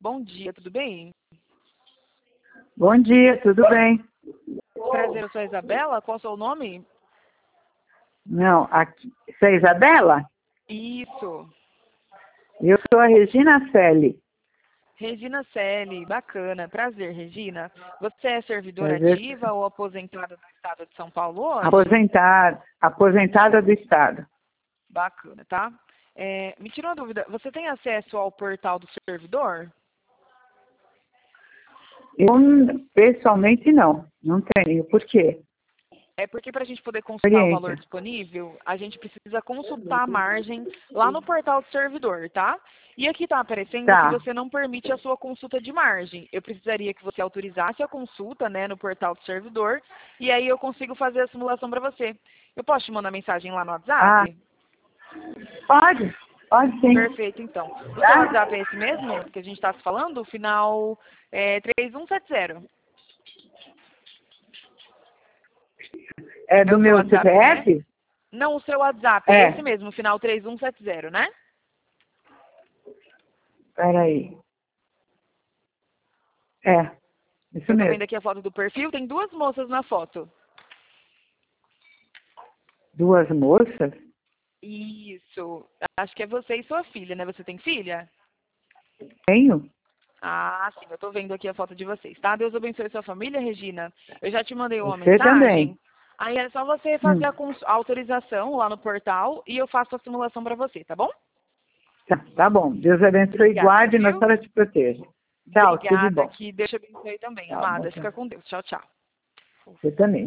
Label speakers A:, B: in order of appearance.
A: Bom dia, tudo bem?
B: Bom dia, tudo bem?
A: Prazer, eu sou a Isabela. Qual é o seu nome?
B: Não, aqui, você é Isabela?
A: Isso.
B: Eu sou a Regina Selle.
A: Regina Selle, bacana. Prazer, Regina. Você é servidora
B: Prazer.
A: ativa ou aposentada do estado de São Paulo hoje?
B: Aposentada do Estado.
A: Bacana, tá? Me tira uma dúvida, você tem acesso ao portal do servidor?
B: Eu, pessoalmente, não tenho. Por quê?
A: É porque para a gente poder consultar o valor
B: Experiência.
A: disponível, a gente precisa consultar a margem lá no portal do servidor, tá? E aqui está aparecendo que
B: Tá.
A: você não permite a sua consulta de margem. Eu precisaria que você autorizasse a consulta, né, no portal do servidor, e aí eu consigo fazer a simulação para você. Eu posso te mandar mensagem lá no
B: Ah,
A: WhatsApp?
B: pode sim.
A: Perfeito, então. O seu
B: Tá?
A: WhatsApp é esse mesmo que a gente está se falando? O final 3170.
B: É
A: É
B: do
A: o seu
B: meu
A: WhatsApp, né?
B: CPF?
A: Não, o seu WhatsApp é esse
B: É.
A: mesmo, final 3170, né?
B: Peraí. É, isso
A: Eu tô vendo
B: mesmo.
A: aqui a foto do perfil, tem duas moças na foto.
B: Duas moças?
A: Isso. Acho que é você e sua filha, né? Você tem filha?
B: Tenho.
A: Ah, sim, eu tô vendo aqui a foto de vocês, tá? Deus abençoe sua família, Regina. Eu já te mandei uma
B: Você também.
A: mensagem. Aí é só você
B: Hum.
A: fazer a autorização lá no portal e eu faço a simulação pra você, tá bom?
B: Tá bom. Deus abençoe e
A: Obrigada,
B: guarde e Nossa
A: viu?
B: Senhora te proteja. Tchau, tudo de
A: Obrigada,
B: bom.
A: que Deus te abençoe também,
B: Tchau, bom
A: amada.
B: dia.
A: Fica com Deus. Tchau, tchau.
B: Você também.